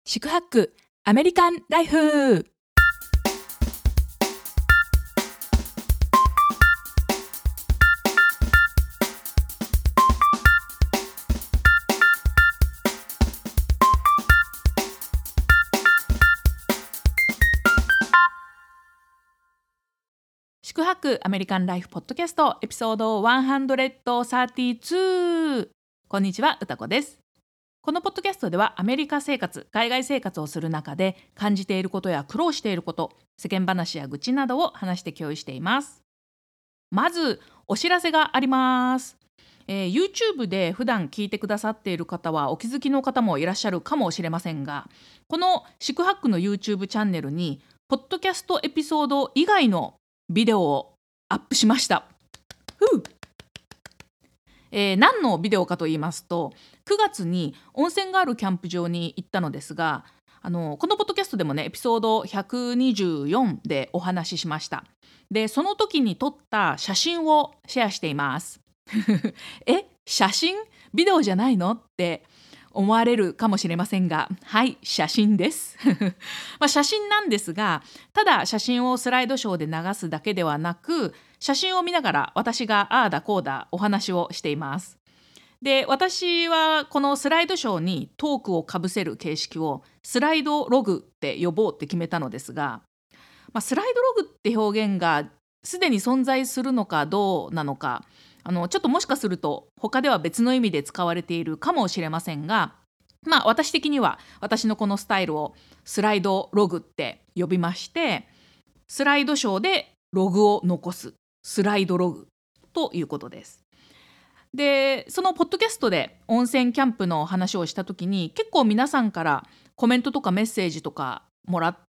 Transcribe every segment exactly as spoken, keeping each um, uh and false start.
宿泊アメリカンライフ。宿泊アメリカンライフポッドキャストエピソードひゃくさんじゅうに。こんにちは、うたこです。このポッドキャストではアメリカ生活、海外生活をする中で感じていることや苦労していること、世間話や愚痴などを話して共有しています。まずお知らせがあります。えー、YouTube で普段聞いてくださっている方はお気づきの方もいらっしゃるかもしれませんが、この宿泊の YouTube チャンネルにポッドキャストエピソード以外のビデオをアップしました。ふうえー、何のビデオかと言いますと、くがつに温泉があるキャンプ場に行ったのですが、あのこのポッドキャストでもねエピソードひゃくにじゅうよんでお話ししました。でその時に撮った写真をシェアしていますえ写真ビデオじゃないのって思われるかもしれませんが、はい写真ですまあ写真なんですが、ただ写真をスライドショーで流すだけではなく、写真を見ながら私がああだこうだお話をしています。で私はこのスライドショーにトークをかぶせる形式をスライドログって呼ぼうって決めたのですが、まあ、スライドログって表現がすでに存在するのかどうなのか、あのちょっともしかすると他では別の意味で使われているかもしれませんが、まあ私的には私のこのスタイルをスライドログって呼びまして、スライドショーでログを残すスライドログということです。でそのポッドキャストで温泉キャンプの話をした時に結構皆さんからコメントとかメッセージとかもらって、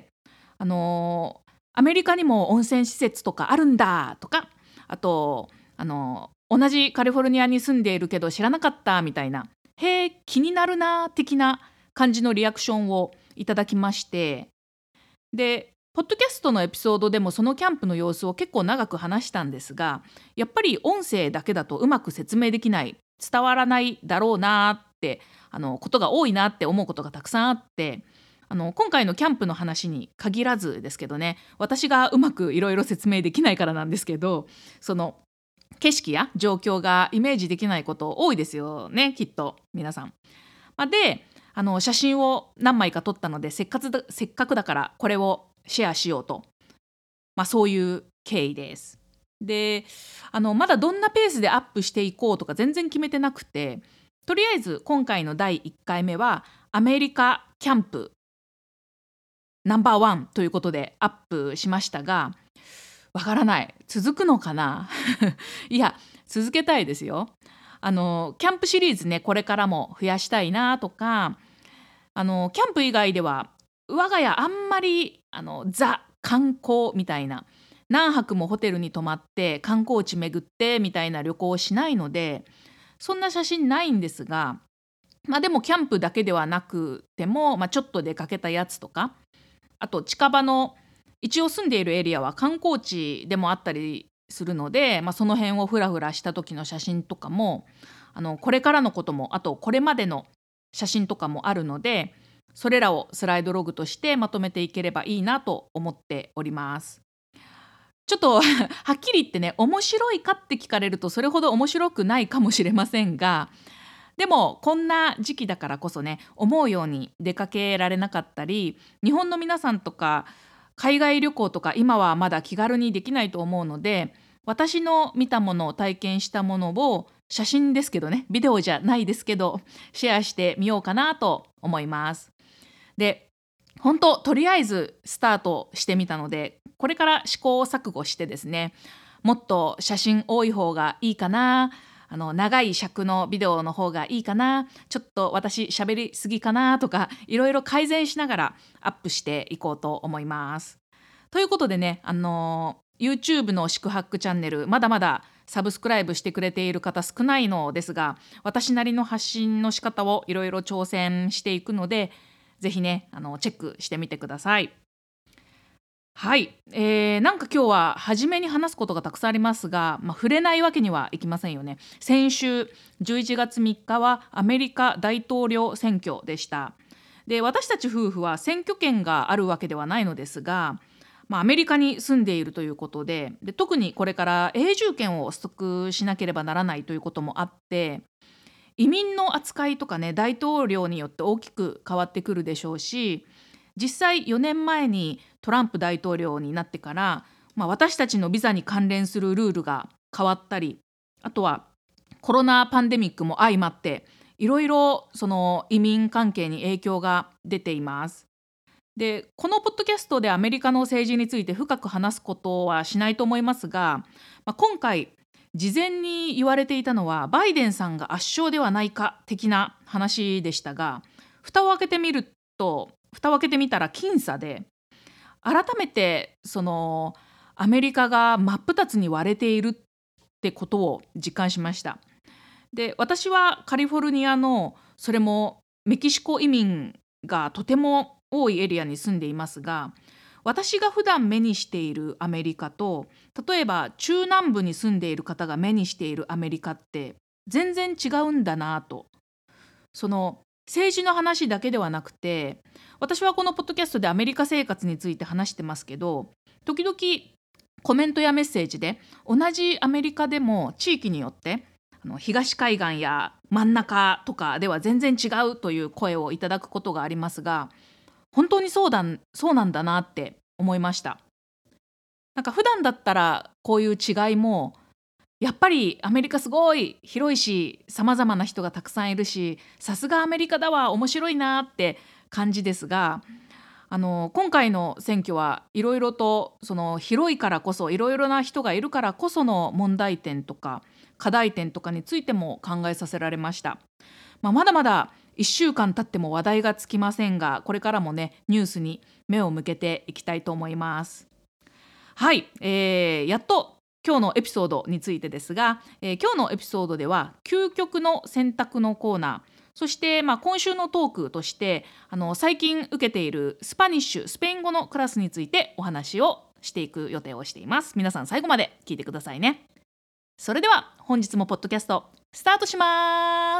あのーアメリカにも温泉施設とかあるんだとか、あと、あのー同じカリフォルニアに住んでいるけど知らなかったみたいな、へえ気になるな的な感じのリアクションをいただきまして、でポッドキャストのエピソードでもそのキャンプの様子を結構長く話したんですが、やっぱり音声だけだとうまく説明できない、伝わらないだろうなってあのことが多いなって思うことがたくさんあって、あの今回のキャンプの話に限らずですけどね、私がうまくいろいろ説明できないからなんですけど、その景色や状況がイメージできないこと多いですよね、きっと皆さん。まあであの写真を何枚か撮ったので、せっかくだせっかくだからこれをシェアしようと、まあ、そういう経緯です。であのまだどんなペースでアップしていこうとか全然決めてなくて、とりあえず今回のだいいっかいめはアメリカキャンプナンバーワンということでアップしましたが、わからない、続くのかないや続けたいですよ。あのキャンプシリーズね、これからも増やしたいなとか、あのキャンプ以外では我が家あんまりあのザ観光みたいな、何泊もホテルに泊まって観光地巡ってみたいな旅行をしないので、そんな写真ないんですが、まあでもキャンプだけではなくても、まあ、ちょっと出かけたやつとか、あと近場の一応住んでいるエリアは観光地でもあったりするので、まあ、その辺をフラフラした時の写真とかも、あのこれからのことも、あとこれまでの写真とかもあるので、それらをスライドログとしてまとめていければいいなと思っております。ちょっとはっきり言ってね、面白いかって聞かれるとそれほど面白くないかもしれませんが、でもこんな時期だからこそね、思うように出かけられなかったり、日本の皆さんとか海外旅行とか今はまだ気軽にできないと思うので、私の見たものを体験したものを写真ですけどね、ビデオじゃないですけどシェアしてみようかなと思います。で本当とりあえずスタートしてみたので、これから試行錯誤してですね、もっと写真多い方がいいかな、あの長い尺のビデオの方がいいかな、ちょっと私喋りすぎかなとか、いろいろ改善しながらアップしていこうと思います。ということでね、あの YouTube の宿泊チャンネルまだまだサブスクライブしてくれている方少ないのですが、私なりの発信の仕方をいろいろ挑戦していくので、ぜひねあのチェックしてみてください。はい、えー、なんか今日は初めに話すことがたくさんありますが、まあ、触れないわけにはいきませんよね。先週じゅういちがつみっかはアメリカ大統領選挙でした。 で、私たち夫婦は選挙権があるわけではないのですが、まあ、アメリカに住んでいるということで、で特にこれから永住権を取得しなければならないということもあって、移民の扱いとかね、大統領によって大きく変わってくるでしょうし、実際よねんまえにトランプ大統領になってから、まあ、私たちのビザに関連するルールが変わったり、あとはコロナパンデミックも相まっていろいろその移民関係に影響が出ています。で、このポッドキャストでアメリカの政治について深く話すことはしないと思いますが、まあ、今回事前に言われていたのはバイデンさんが圧勝ではないか的な話でしたが、蓋を開けてみると蓋を開けてみたら僅差で、改めてそのアメリカが真っ二つに割れているってことを実感しました。で、私はカリフォルニアの、それもメキシコ移民がとても多いエリアに住んでいますが、私が普段目にしているアメリカと、例えば中南部に住んでいる方が目にしているアメリカって全然違うんだなと。その政治の話だけではなくて、私はこのポッドキャストでアメリカ生活について話してますけど、時々コメントやメッセージで同じアメリカでも地域によってあの東海岸や真ん中とかでは全然違うという声をいただくことがありますが、本当にそうだ、そうなんだなって思いました。なんか普段だったらこういう違いも、やっぱりアメリカすごい広いし様々な人がたくさんいるし、さすがアメリカだわ、面白いなって感じですが、あの今回の選挙はいろいろとその広いからこそ、いろいろな人がいるからこその問題点とか課題点とかについても考えさせられました。まあ、まだまだいっしゅうかん経っても話題がつきませんが、これからもねニュースに目を向けていきたいと思います。はい、えー、やっと今日のエピソードについてですが、えー今日のエピソードでは究極の選択のコーナー、そして、まあ、今週のトークとしてあの最近受けているスパニッシュスペイン語のクラスについてお話をしていく予定をしています。皆さん最後まで聞いてくださいね。それでは本日もポッドキャストスタートします。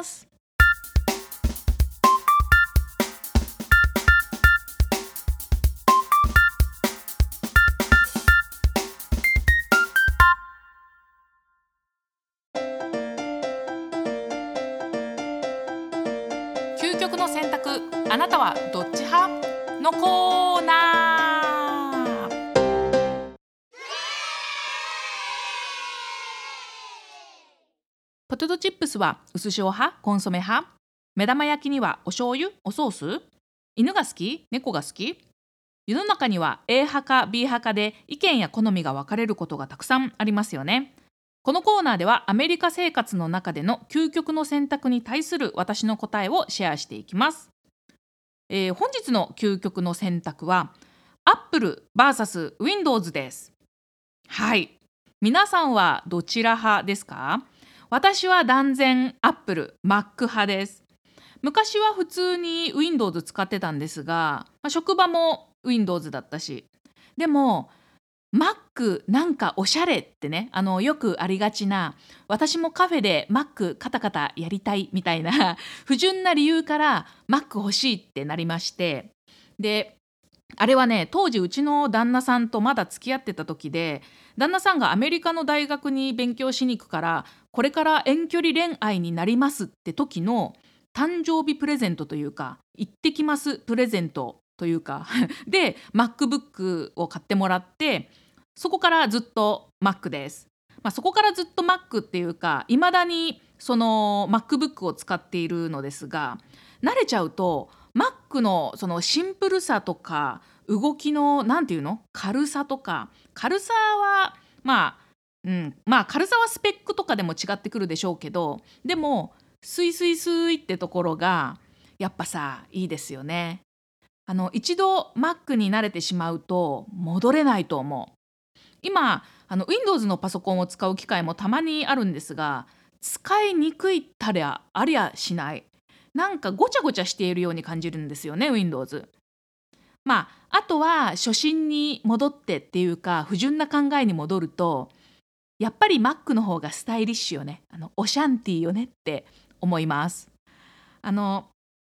究極の選択、あなたはどっち派のコーナー。ポテトチップスは薄塩派、コンソメ派？目玉焼きにはお醤油、おソース？犬が好き？猫が好き？世の中には A 派か B 派かで意見や好みが分かれることがたくさんありますよね。このコーナーではアメリカ生活の中での究極の選択に対する私の答えをシェアしていきます。えー本日の究極の選択は Apple ブイエス Windows です。はい。皆さんはどちら派ですか？私は断然 Apple、Mac 派です。昔は普通に Windows 使ってたんですが、まあ職場も Windows だったし。でも Mac なんかおしゃれってね、あのよくありがちな、私もカフェで Mac カタカタやりたいみたいな不純な理由から Mac 欲しいってなりまして、であれはね、当時うちの旦那さんとまだ付き合ってた時で、旦那さんがアメリカの大学に勉強しに行くから、これから遠距離恋愛になりますって時の誕生日プレゼントというか、行ってきますプレゼントというかで MacBook を買ってもらって、そこからずっと Mac です。まあ、そこからずっと Mac っていうか、いまだにその MacBook を使っているのですが、慣れちゃうと Mac のそのシンプルさとか動きのなんていうの軽さとか、軽さはまあ、うん、まあ軽さはスペックとかでも違ってくるでしょうけど、でもスイスイスイってところがやっぱさいいですよね。あの一度 Mac に慣れてしまうと戻れないと思う。今あの Windows のパソコンを使う機会もたまにあるんですが、使いにくいったりゃありゃしない。なんかごちゃごちゃしているように感じるんですよね Windows。まああとは初心に戻ってっていうか、不純な考えに戻ると、やっぱり Mac の方がスタイリッシュよね、あのオシャンティーよねって思います。あの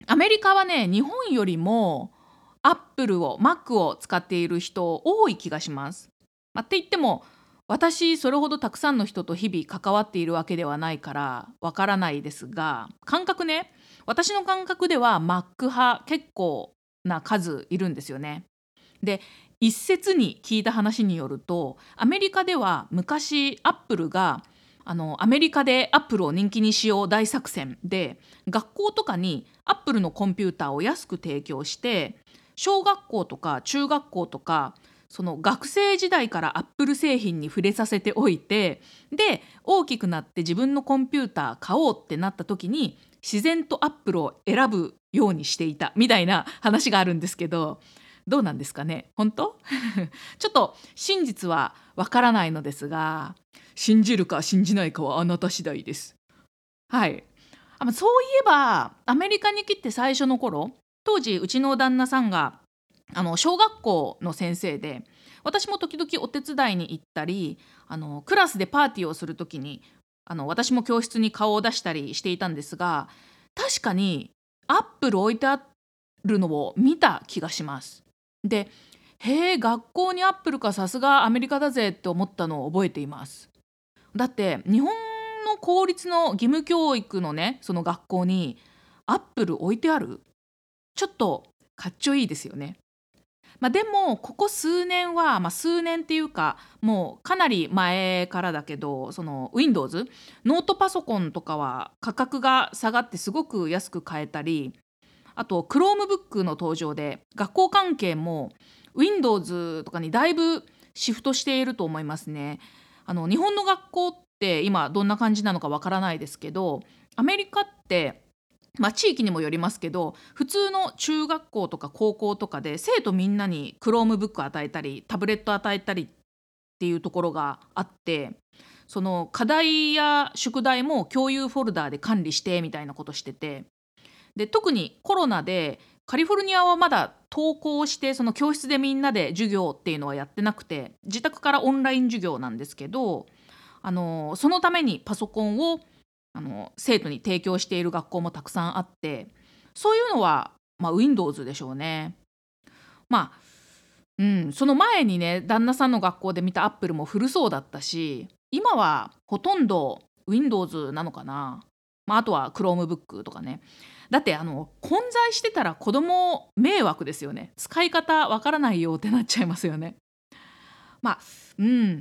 アメリカはね、日本よりもアップルを Mac を使っている人多い気がします。まあ、って言っても私それほどたくさんの人と日々関わっているわけではないからわからないですが、感覚ね、私の感覚では Mac 派結構な数いるんですよね。で、一説に聞いた話によると、アメリカでは昔アップルがあのアメリカでアップルを人気にしよう大作戦で、学校とかにアップルのコンピューターを安く提供して、小学校とか中学校とかその学生時代からアップル製品に触れさせておいて、で大きくなって自分のコンピューター買おうってなった時に自然とアップルを選ぶようにしていたみたいな話があるんですけど、どうなんですかね、本当ちょっと真実はわからないのですが、信じるか信じないかはあなた次第です。はい。あ、まそういえばアメリカに来て最初の頃、当時うちの旦那さんがあの小学校の先生で、私も時々お手伝いに行ったり、あのクラスでパーティーをする時にあの私も教室に顔を出したりしていたんですが、確かにアップル置いてあるのを見た気がします。で、へえ、学校にアップルか、さすがアメリカだぜって思ったのを覚えています。だって日本の公立の義務教育のね、その学校にアップル置いてある、ちょっとかっちょいいですよね。まあ、でもここ数年は、まあ、数年っていうかもうかなり前からだけど、その Windows ノートパソコンとかは価格が下がってすごく安く買えたり、あと Chromebook の登場で学校関係も Windows とかにだいぶシフトしていると思いますね。あの日本の学校って今どんな感じなのかわからないですけど、アメリカってまあ、地域にもよりますけど、普通の中学校とか高校とかで生徒みんなに Chromebook 与えたりタブレット与えたりっていうところがあって、その課題や宿題も共有フォルダーで管理してみたいなことしてて、で特にコロナでカリフォルニアはまだ登校してその教室でみんなで授業っていうのはやってなくて、自宅からオンライン授業なんですけど、あのそのためにパソコンをあの生徒に提供している学校もたくさんあって、そういうのは、まあ、Windows でしょうね。まあ、うん、その前にね、旦那さんの学校で見たアップルも古そうだったし、今はほとんど Windows なのかな。まあ、あとは Chromebook とかね。だってあの混在してたら子供迷惑ですよね。使い方わからないよってなっちゃいますよね。まあ、うん、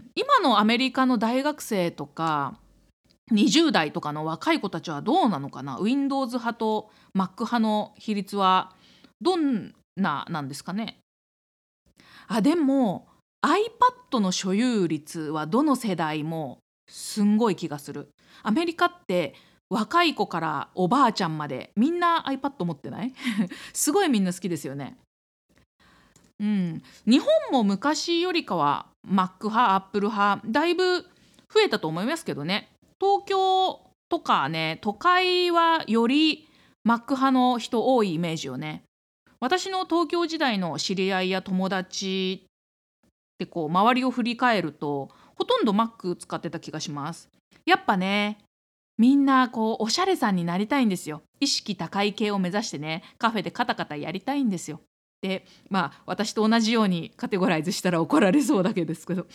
今のアメリカの大学生とかにじゅう代とかの若い子たちはどうなのかな。 Windows 派と Mac 派の比率はどんななんですかね。あ、でも iPad の所有率はどの世代もすんごい気がする。アメリカって若い子からおばあちゃんまでみんな iPad 持ってないすごいみんな好きですよね。うん、日本も昔よりかは Mac 派 Apple 派だいぶ増えたと思いますけどね。東京とかね、都会はより Mac 派の人多いイメージよね。私の東京時代の知り合いや友達ってこう周りを振り返るとほとんど Mac 使ってた気がします。やっぱね、みんなこうおしゃれさんになりたいんですよ。意識高い系を目指してね、カフェでカタカタやりたいんですよ。で、まあ私と同じようにカテゴライズしたら怒られそうだけですけど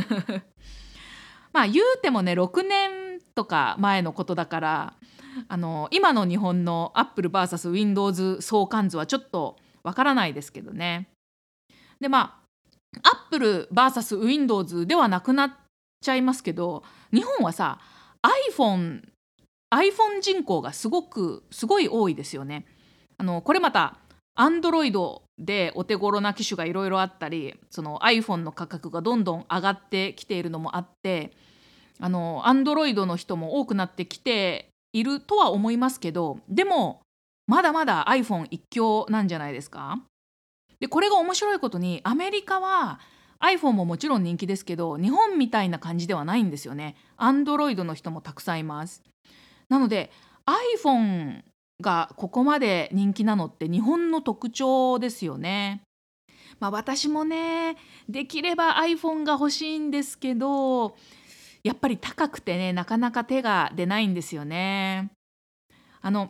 まあ言うてもねろくねんとか前のことだから、あの今の日本の Apple ブイエス Windows 相関図はちょっとわからないですけどね。でまあ Apple ブイエス Windows ではなくなっちゃいますけど、日本はさ iPhone iPhone 人口がすごくすごい多いですよね。あのこれまた Android でお手頃な機種がいろいろあったり、その iPhone の価格がどんどん上がってきているのもあって、あの Android の人も多くなってきているとは思いますけど、でもまだまだ iPhone 一強なんじゃないですか。でこれが面白いことにアメリカは iPhone ももちろん人気ですけど、日本みたいな感じではないんですよね。Android の人もたくさんいます。なので iPhone がここまで人気なのって日本の特徴ですよね。まあ私もね、できれば iPhone が欲しいんですけど、やっぱり高くてね、なかなか手が出ないんですよね。あの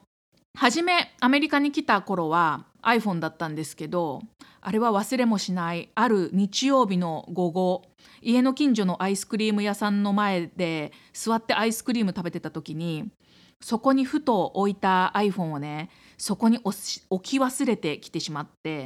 初めアメリカに来た頃は iPhone だったんですけど、あれは忘れもしない。ある日曜日の午後、家の近所のアイスクリーム屋さんの前で座ってアイスクリーム食べてた時に、そこにふと置いた iPhone をね、そこに置し置き忘れてきてしまって、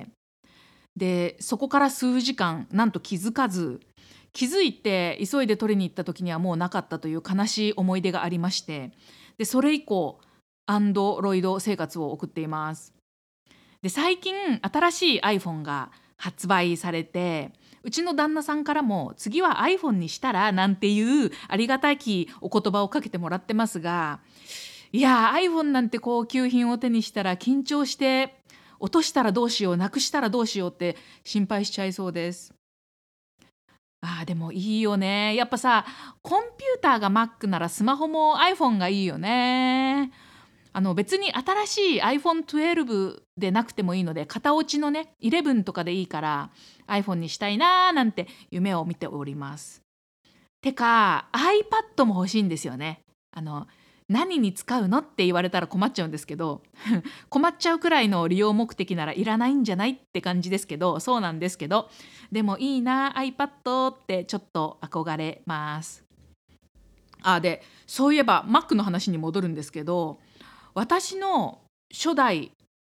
でそこから数時間なんと気づかず、気づいて急いで取りに行った時にはもうなかったという悲しい思い出がありまして、でそれ以降アンドロイド生活を送っています。で最近新しい iPhone が発売されて、うちの旦那さんからも次は iPhone にしたらなんていうありがたきお言葉をかけてもらってますが、いや iPhone なんて高級品を手にしたら緊張して、落としたらどうしよう、なくしたらどうしようって心配しちゃいそうです。あーでもいいよね。やっぱさ、コンピューターが Mac ならスマホも iPhone がいいよね。あの別に新しい アイフォントゥエルブ でなくてもいいので、型落ちのねイレブンとかでいいから iPhone にしたいなーなんて夢を見ております。てか iPad も欲しいんですよね。あの何に使うのって言われたら困っちゃうんですけど困っちゃうくらいの利用目的ならいらないんじゃないって感じですけど、そうなんですけど、でもいいな iPad ってちょっと憧れます。あでそういえば Mac の話に戻るんですけど、私の初代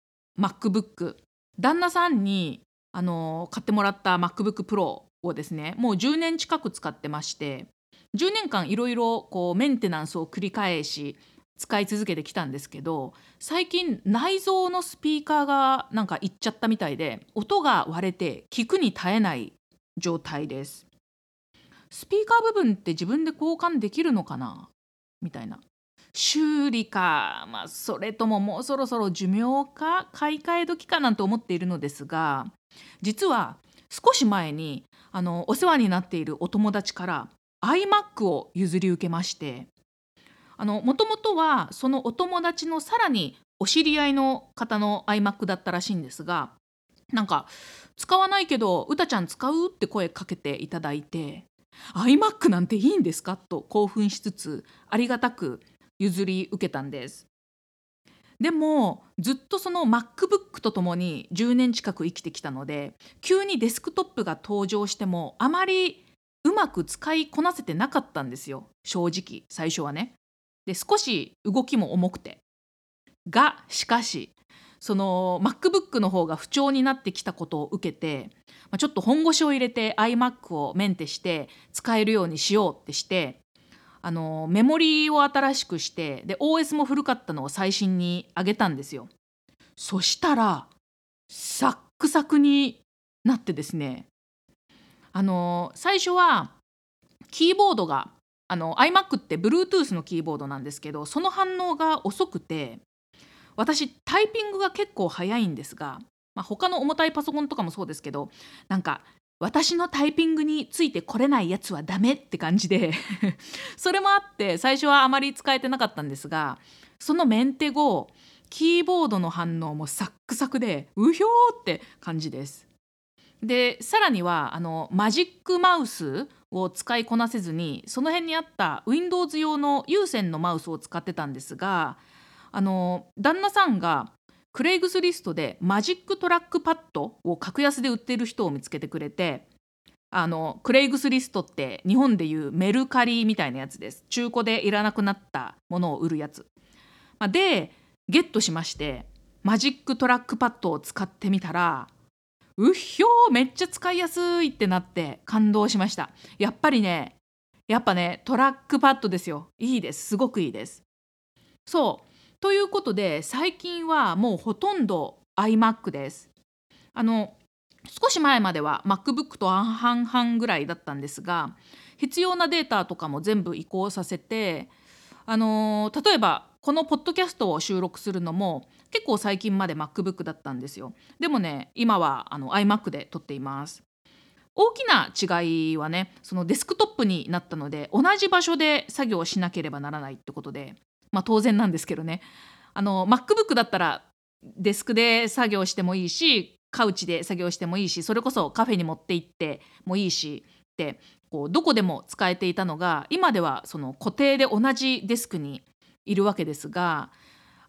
MacBook、旦那さんにあの買ってもらった MacBook Pro をですね、もうじゅうねん近く使ってまして、じゅうねんかんいろいろこうメンテナンスを繰り返し使い続けてきたんですけど、最近内蔵のスピーカーがなんかいっちゃったみたいで、音が割れて聞くに耐えない状態です。スピーカー部分って自分で交換できるのかなみたいな。修理か、まあ、それとももうそろそろ寿命か買い替え時かなんて思っているのですが、実は少し前にあのお世話になっているお友達から iMac を譲り受けまして、あのもともとはそのお友達のさらにお知り合いの方の iMac だったらしいんですが、なんか使わないけどうたちゃん使うって声かけていただいて、 iMac なんていいんですかと興奮しつつありがたく譲り受けたんです。でもずっとその MacBook とともにじゅうねん近く生きてきたので、急にデスクトップが登場してもあまりうまく使いこなせてなかったんですよ、正直最初はね。で少し動きも重くて、がしかしその MacBook の方が不調になってきたことを受けて、まあちょっと本腰を入れて iMac をメンテして使えるようにしようってして、あのメモリーを新しくして、で オーエス も古かったのを最新に上げたんですよ。そしたらサックサクになってですね、あの最初はキーボードが、あの iMac って Bluetooth のキーボードなんですけど、その反応が遅くて、私タイピングが結構早いんですが、まあ、他の重たいパソコンとかもそうですけど、なんか私のタイピングについてこれないやつはダメって感じでそれもあって最初はあまり使えてなかったんですが、そのメンテ後キーボードの反応もサックサクでうひょーって感じです。でさらにはあのマジックマウスを使いこなせずに、その辺にあった Windows 用の有線のマウスを使ってたんですが、あの旦那さんがクレイグスリストでマジックトラックパッドを格安で売っている人を見つけてくれて、あのクレイグスリストって日本でいうメルカリみたいなやつです。中古でいらなくなったものを売るやつ、まあでゲットしまして、マジックトラックパッドを使ってみたら、うっひょーめっちゃ使いやすいってなって感動しました。やっぱりね、やっぱねトラックパッドですよ。いいです、すごくいいです。そうということで最近はもうほとんど iMac です。あの少し前までは MacBook と半々ぐらいだったんですが、必要なデータとかも全部移行させて、あのー例えばこのポッドキャストを収録するのも結構最近まで MacBook だったんですよ。でもね今はあの iMac で撮っています。大きな違いはね、そのデスクトップになったので同じ場所で作業しなければならないってことで、まあ当然なんですけどね、あの MacBook だったらデスクで作業してもいいし、カウチで作業してもいいし、それこそカフェに持って行ってもいいしって、こうどこでも使えていたのが、今ではその固定で同じデスクにいるわけですが、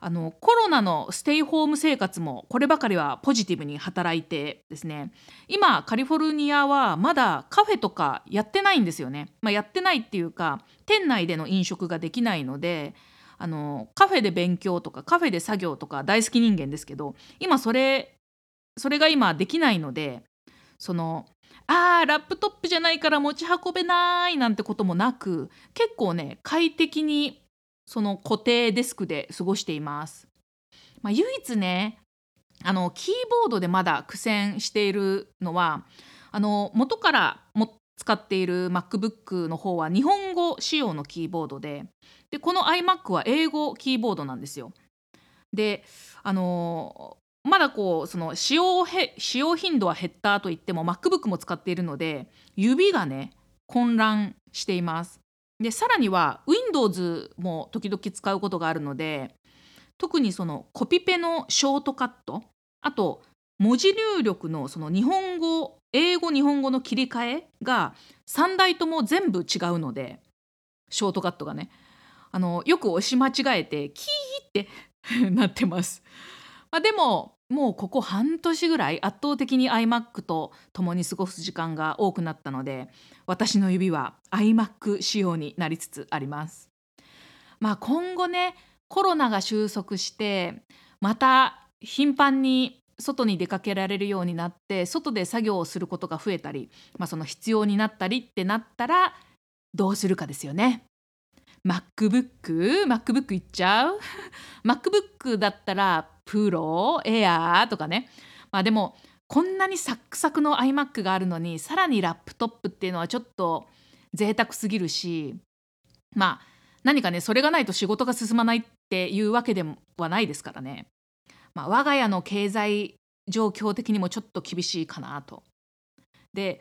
あのコロナのステイホーム生活もこればかりはポジティブに働いてですね、今カリフォルニアはまだカフェとかやってないんですよね。まあ、やってないっていうか店内での飲食ができないので、あのカフェで勉強とかカフェで作業とか大好き人間ですけど、今それそれが今できないので、そのあーラップトップじゃないから持ち運べないなんてこともなく、結構ね快適にその固定デスクで過ごしています。まあ、唯一ね、あのキーボードでまだ苦戦しているのは、あの元からも使っている MacBook の方は日本語仕様のキーボードで、でこの iMac は英語キーボードなんですよ。で、あのまだこうその使用へ使用頻度は減ったといっても MacBook も使っているので、指がね混乱しています。でさらには Windows も時々使うことがあるので、特にそのコピペのショートカット、あと文字入力のその日本語英語日本語の切り替えがさんだいとも全部違うので、ショートカットがね、あのよく押し間違えてキーってなってます。まあ、でももうここ半年ぐらい圧倒的に iMac と共に過ごす時間が多くなったので、私の指は iMac 仕様になりつつあります。まあ、今後ねコロナが収束してまた頻繁に外に出かけられるようになって、外で作業をすることが増えたり、まあ、その必要になったりってなったらどうするかですよね。MacBook、MacBook いっちゃうMacBook だったら Pro、Air とかね。まあでもこんなにサックサクの iMac があるのにさらにラップトップっていうのはちょっと贅沢すぎるし、まあ何かねそれがないと仕事が進まないっていうわけではないですからね。まあ、我が家の経済状況的にもちょっと厳しいかなと。で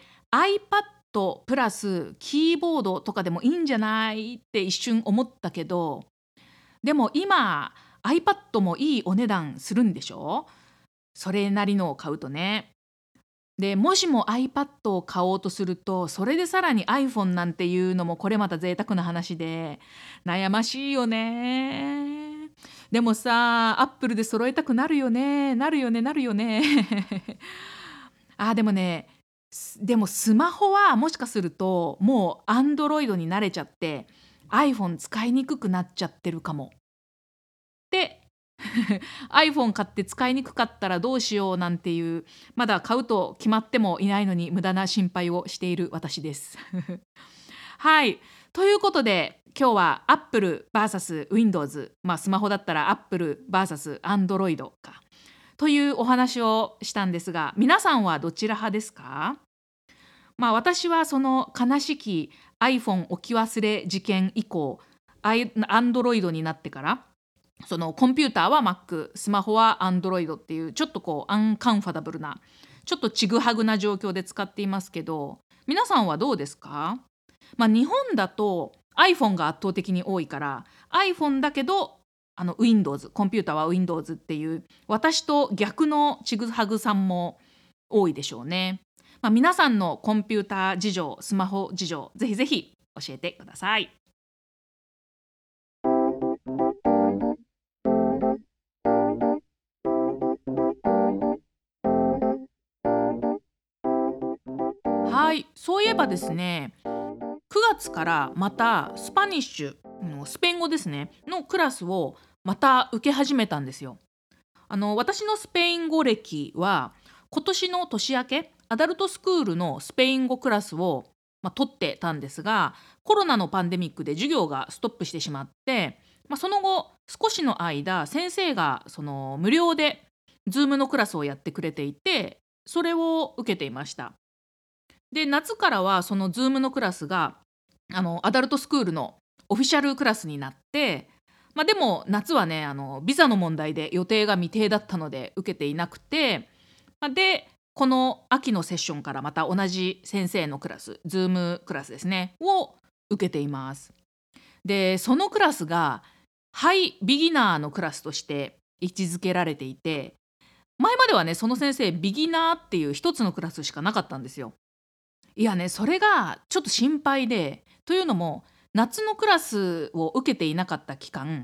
iPad プラスキーボードとかでもいいんじゃないって一瞬思ったけど、でも今 iPad もいいお値段するんでしょ、それなりのを買うとね。でもしも iPad を買おうとすると、それでさらに iPhone なんていうのもこれまた贅沢な話で悩ましいよね。でもさ、アップルで揃えたくなるよねなるよねなるよねあでもねすでもスマホはもしかするともう Android に慣れちゃって iPhone 使いにくくなっちゃってるかもでiPhone 買って使いにくかったらどうしようなんていう、まだ買うと決まってもいないのに無駄な心配をしている私ですはい、ということで今日は Apple ブイエス Windows、まあ、スマホだったら Apple ブイエス Android かというお話をしたんですが、皆さんはどちら派ですか？まあ、私はその悲しき iPhone 置き忘れ事件以降、アイ Android になってからそのコンピューターは Mac、スマホは Android っていうちょっとこうアンカンファダブルな、ちょっとちぐはぐな状況で使っていますけど、皆さんはどうですか？まあ、日本だと iPhone が圧倒的に多いから iPhone だけどあの Windows、コンピューターは Windows っていう私と逆のちぐはぐさんも多いでしょうね。まあ、皆さんのコンピューター事情、スマホ事情、ぜひぜひ教えてください。はい、そういえばですね、くがつからまたスパニッシュ、うんスペイン語ですね、のクラスをまた受け始めたんですよ。あの私のスペイン語歴は今年の年明け、アダルトスクールのスペイン語クラスを、まあ、取ってたんですが、コロナのパンデミックで授業がストップしてしまって、まあ、その後少しの間先生がその無料で Zoom のクラスをやってくれていて、それを受けていました。で夏からはその Zoom のクラスがあのアダルトスクールのオフィシャルクラスになって、まあ、でも夏はねあのビザの問題で予定が未定だったので受けていなくて、まあでこの秋のセッションからまた同じ先生のクラス Zoom クラスですねを受けています。でそのクラスがハイビギナーのクラスとして位置づけられていて、前まではねその先生ビギナーっていう一つのクラスしかなかったんですよ。いやねそれがちょっと心配で、というのも夏のクラスを受けていなかった期間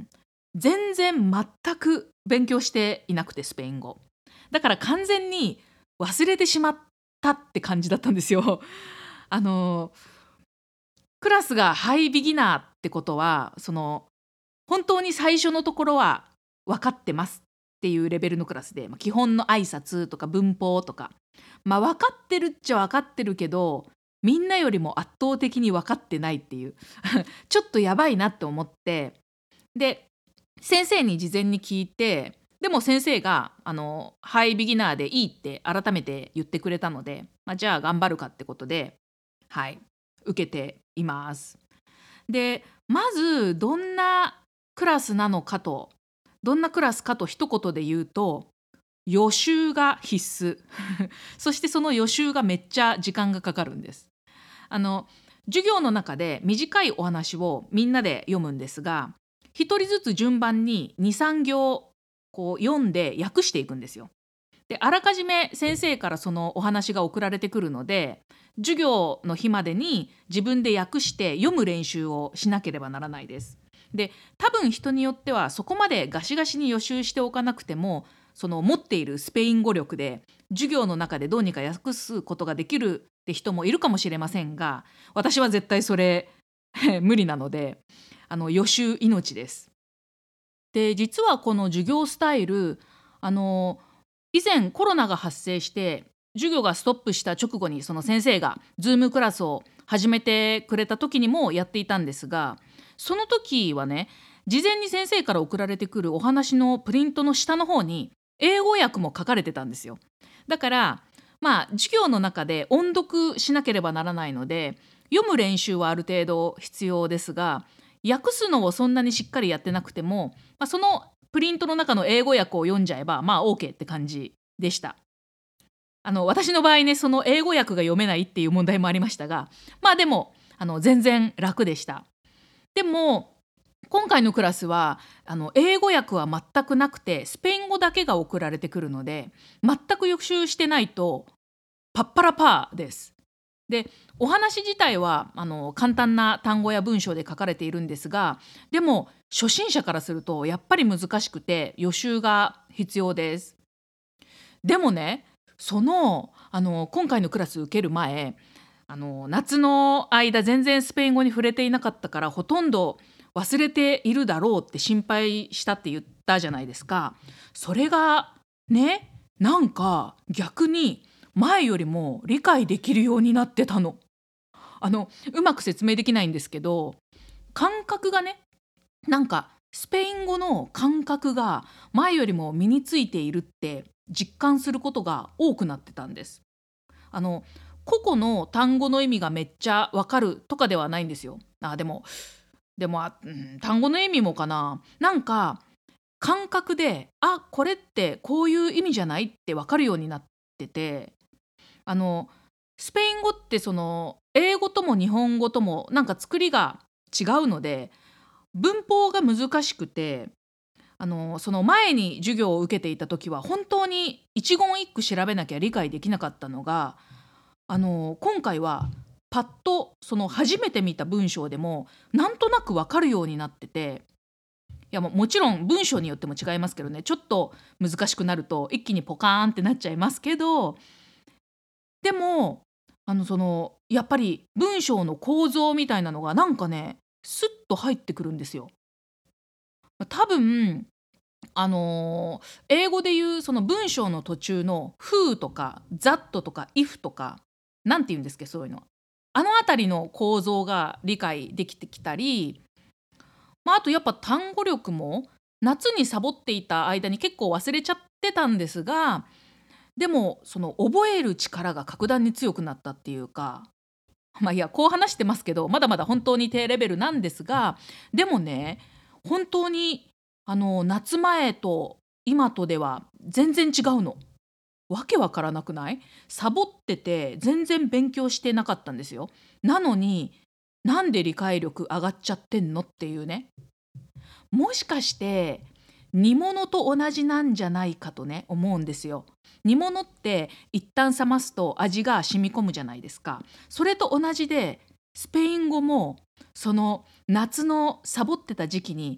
全然全く勉強していなくて、スペイン語。だから完全に忘れてしまったって感じだったんですよ。あのクラスがハイビギナーってことは、その本当に最初のところは分かってますっていうレベルのクラスで、まあ基本の挨拶とか文法とか、まあ分かってるっちゃ分かってるけど、みんなよりも圧倒的に分かってないっていうちょっとやばいなって思って、で先生に事前に聞いて、でも先生があのハイビギナーでいいって改めて言ってくれたので、まあ、じゃあ頑張るかってことで、はい受けています。でまずどんなクラスなのかとどんなクラスかと一言で言うと、予習が必須そしてその予習がめっちゃ時間がかかるんです。あの授業の中で短いお話をみんなで読むんですが、一人ずつ順番にに、さん行こう読んで訳していくんですよ。であらかじめ先生からそのお話が送られてくるので、授業の日までに自分で訳して読む練習をしなければならないです。で多分人によってはそこまでガシガシに予習しておかなくても、その持っているスペイン語力で授業の中でどうにか訳すことができるって人もいるかもしれませんが、私は絶対それ無理なので、あの予習命です。で実はこの授業スタイル、あの以前コロナが発生して授業がストップした直後に、その先生がズームクラスを始めてくれた時にもやっていたんですが、その時はね、事前に先生から送られてくるお話のプリントの下の方に英語訳も書かれてたんですよ。だからまあ授業の中で音読しなければならないので、読む練習はある程度必要ですが、訳すのをそんなにしっかりやってなくても、まあ、そのプリントの中の英語訳を読んじゃえばまあ OK って感じでした。あの私の場合ね、その英語訳が読めないっていう問題もありましたが、まあでもあの全然楽でした。でも今回のクラスはあの英語訳は全くなくて、スペイン語だけが送られてくるので、全く予習してないとパッパラパーです。でお話自体はあの簡単な単語や文章で書かれているんですが、でも初心者からするとやっぱり難しくて予習が必要です。でもね、そのあの今回のクラス受ける前、あの夏の間全然スペイン語に触れていなかったから、ほとんど忘れているだろうって心配したって言ったじゃないですか。それがね、なんか逆に前よりも理解できるようになってたの。あのうまく説明できないんですけど、感覚がね、なんかスペイン語の感覚が前よりも身についているって実感することが多くなってたんです。あの個々の単語の意味がめっちゃわかるとかではないんですよ。あでもでもあ、うん、単語の意味もかな、なんか感覚で、あこれってこういう意味じゃないってわかるようになってて、あのスペイン語ってその英語とも日本語ともなんか作りが違うので、文法が難しくて、あのその前に授業を受けていた時は本当に一言一句調べなきゃ理解できなかったのが、あの今回はパッとその初めて見た文章でもなんとなくわかるようになってて、いやももちろん文章によっても違いますけどね、ちょっと難しくなると一気にポカーンってなっちゃいますけど、でもあのそのやっぱり文章の構造みたいなのがなんかねスッと入ってくるんですよ。多分あのー英語で言うその文章の途中の who とか that とか if とか、なんて言うんですっけそういうの、あのあたりの構造が理解できてきたり、まあ、あとやっぱ単語力も夏にサボっていた間に結構忘れちゃってたんですが、でもその覚える力が格段に強くなったっていうか、まあいやこう話してますけどまだまだ本当に低レベルなんですが、でもね本当にあの夏前と今とでは全然違うの。わけわからなくない？サボってて全然勉強してなかったんですよ。なのになんで理解力上がっちゃってんのっていうね。もしかして煮物と同じなんじゃないかとね思うんですよ。煮物って一旦冷ますと味が染み込むじゃないですか。それと同じでスペイン語もその夏のサボってた時期に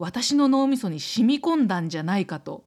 私の脳みそに染み込んだんじゃないかと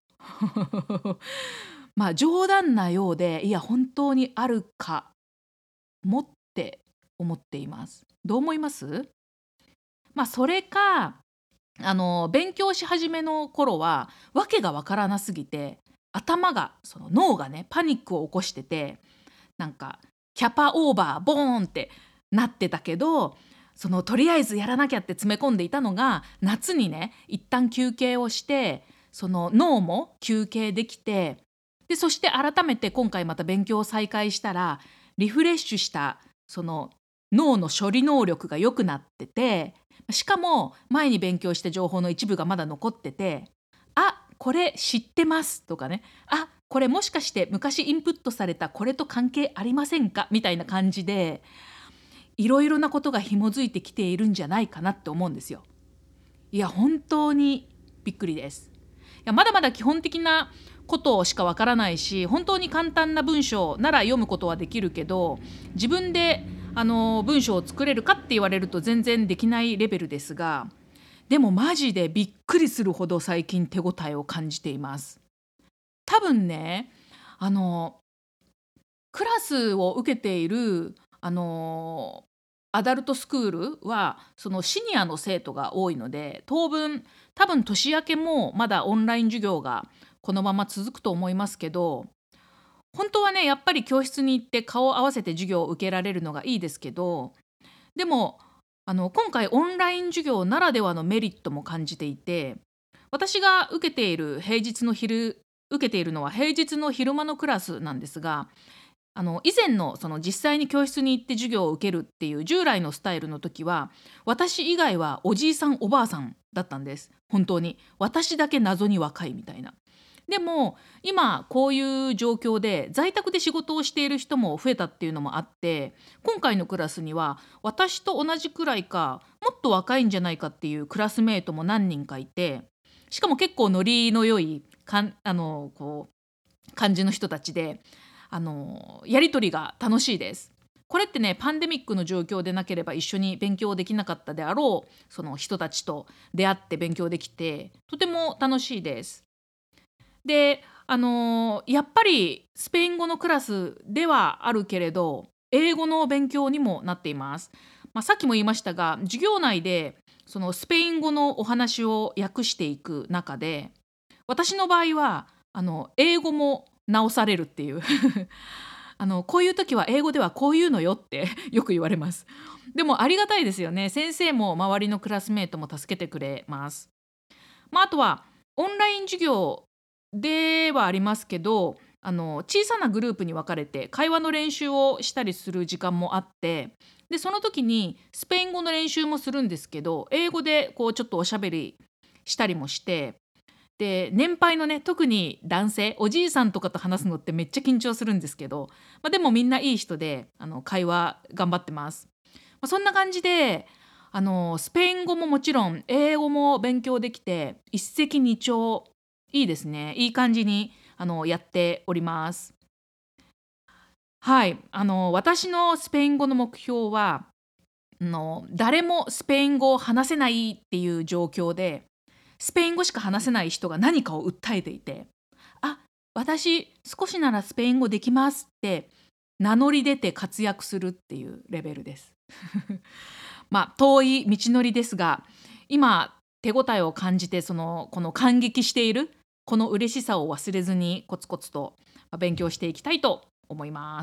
まあ冗談なようで、いや本当にあるかもって思っています。どう思います？まあそれか、あの勉強し始めの頃はわけがわからなすぎて、頭がその脳がねパニックを起こしてて、なんかキャパオーバーボーンってなってたけど、そのとりあえずやらなきゃって詰め込んでいたのが、夏にね一旦休憩をして、その脳も休憩できて、でそして改めて今回また勉強を再開したら、リフレッシュしたその脳の処理能力が良くなってて、しかも前に勉強した情報の一部がまだ残ってて、あ、これ知ってますとかね、あ、これもしかして昔インプットされたこれと関係ありませんかみたいな感じで、いろいろなことが紐づいてきているんじゃないかなって思うんですよ。いや本当にびっくりです。いやまだまだ基本的なことしかわからないし、本当に簡単な文章なら読むことはできるけど、自分であの文章を作れるかって言われると全然できないレベルですが、でもマジでびっくりするほど最近手応えを感じています。多分ね、あのクラスを受けているあのアダルトスクールはそのシニアの生徒が多いので、当分多分年明けもまだオンライン授業がこのまま続くと思いますけど、本当はねやっぱり教室に行って顔を合わせて授業を受けられるのがいいですけど、でもあの今回オンライン授業ならではのメリットも感じていて、私が受けている平日の昼受けているのは平日の昼間のクラスなんですが、あの以前のその実際に教室に行って授業を受けるっていう従来のスタイルの時は、私以外はおじいさんおばあさんだったんです。本当に私だけ謎に若いみたいな。でも今こういう状況で在宅で仕事をしている人も増えたっていうのもあって、今回のクラスには私と同じくらいかもっと若いんじゃないかっていうクラスメートも何人かいて、しかも結構ノリの良いかんあのこう感じの人たちで、あのやり取りが楽しいです。これってねパンデミックの状況でなければ一緒に勉強できなかったであろうその人たちと出会って勉強できて、とても楽しいです。で、あのやっぱりスペイン語のクラスではあるけれど、英語の勉強にもなっています。まあ、さっきも言いましたが、授業内でそのスペイン語のお話を訳していく中で、私の場合はあの英語も直されるっていうあのこういう時は英語ではこういうのよってよく言われます。でもありがたいですよね。先生も周りのクラスメートも助けてくれます。まあ、あとはオンライン授業ではありますけど、あの小さなグループに分かれて会話の練習をしたりする時間もあって、でその時にスペイン語の練習もするんですけど、英語でこうちょっとおしゃべりしたりもして、で年配のね特に男性おじいさんとかと話すのってめっちゃ緊張するんですけど、まあ、でもみんないい人であの会話頑張ってます。まあ、そんな感じであのスペイン語ももちろん英語も勉強できて一石二鳥、いいですね。いい感じにあのやっております。はい、あの私のスペイン語の目標は、あの誰もスペイン語を話せないっていう状況で、スペイン語しか話せない人が何かを訴えていて、あ、私少しならスペイン語できますって名乗り出て活躍するっていうレベルです。まあ遠い道のりですが、今手応えを感じて、そのこの感激しているこの嬉しさを忘れずにコツコツと勉強していきたいと思います。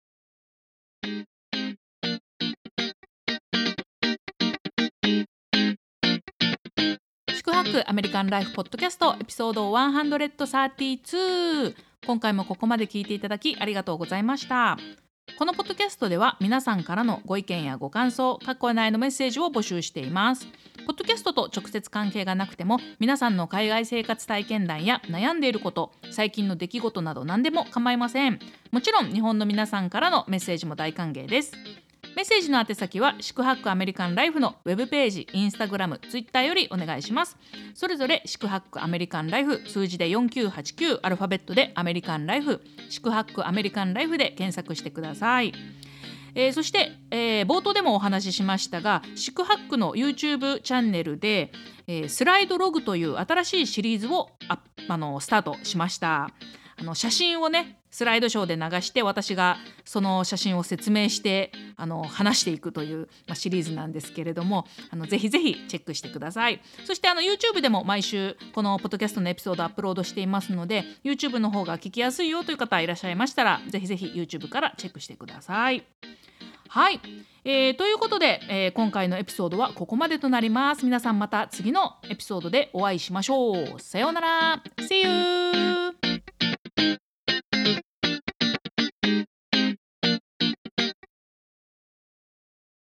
宿泊アメリカンライフポッドキャストエピソードひゃくさんじゅうに、今回もここまで聞いていただきありがとうございました。このポッドキャストでは皆さんからのご意見やご感想、過去内のメッセージを募集しています。ポッドキャストと直接関係がなくても、皆さんの海外生活体験談や悩んでいること、最近の出来事など何でも構いません。もちろん日本の皆さんからのメッセージも大歓迎です。メッセージの宛先は宿泊アメリカンライフのウェブページ、インスタグラム、ツイッターよりお願いします。それぞれ宿泊アメリカンライフ、数字でよんきゅうはちきゅう、アルファベットでアメリカンライフ、宿泊アメリカンライフで検索してください。 えー、そして、えー、冒頭でもお話ししましたが、シックハックの YouTube チャンネルで、えー、スライドログという新しいシリーズをああのスタートしました。あの写真をねスライドショーで流して、私がその写真を説明してあの話していくという、まあ、シリーズなんですけれども、あのぜひぜひチェックしてください。そしてあの YouTube でも毎週このポッドキャストのエピソードアップロードしていますので、 YouTube の方が聞きやすいよという方いらっしゃいましたら、ぜひぜひ YouTube からチェックしてください。はい、えー、ということで、えー、今回のエピソードはここまでとなります。皆さんまた次のエピソードでお会いしましょう。さようなら。See you!